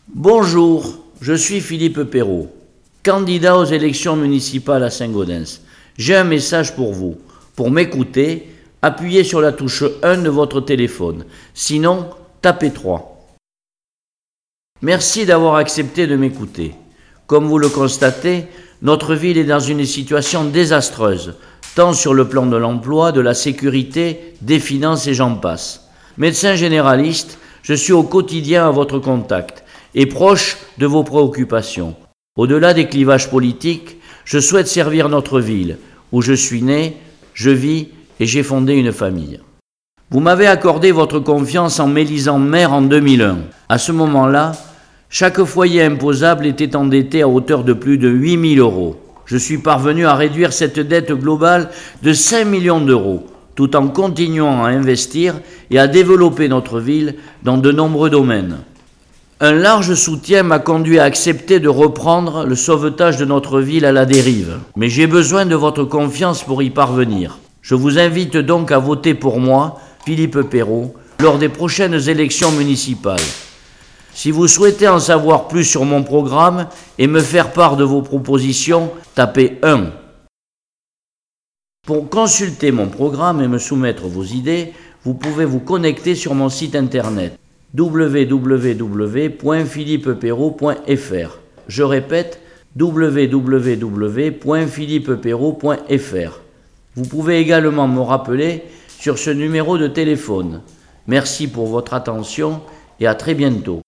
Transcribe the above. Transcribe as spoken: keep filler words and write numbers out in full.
Bonjour, je suis Philippe Perrault, candidat aux élections municipales à Saint-Gaudens. J'ai un message pour vous. Pour m'écouter, appuyez sur la touche un de votre téléphone. Sinon, tapez trois. Merci d'avoir accepté de m'écouter. Comme vous le constatez, notre ville est dans une situation désastreuse, tant sur le plan de l'emploi, de la sécurité, des finances et j'en passe. Médecin généraliste, je suis au quotidien à votre contact et proche de vos préoccupations. Au-delà des clivages politiques, je souhaite servir notre ville, où je suis né, je vis et j'ai fondé une famille. Vous m'avez accordé votre confiance en m'élisant maire en deux mille un. À ce moment-là, chaque foyer imposable était endetté à hauteur de plus de huit mille euros. Je suis parvenu à réduire cette dette globale de cinq millions d'euros, tout en continuant à investir et à développer notre ville dans de nombreux domaines. Un large soutien m'a conduit à accepter de reprendre le sauvetage de notre ville à la dérive. Mais j'ai besoin de votre confiance pour y parvenir. Je vous invite donc à voter pour moi, Philippe Perrault, lors des prochaines élections municipales. Si vous souhaitez en savoir plus sur mon programme et me faire part de vos propositions, tapez un. Pour consulter mon programme et me soumettre vos idées, vous pouvez vous connecter sur mon site internet w w w point philippe perrault point f r. Je répète, w w w point philippe perrault point f r. Vous pouvez également me rappeler sur ce numéro de téléphone. Merci pour votre attention et à très bientôt.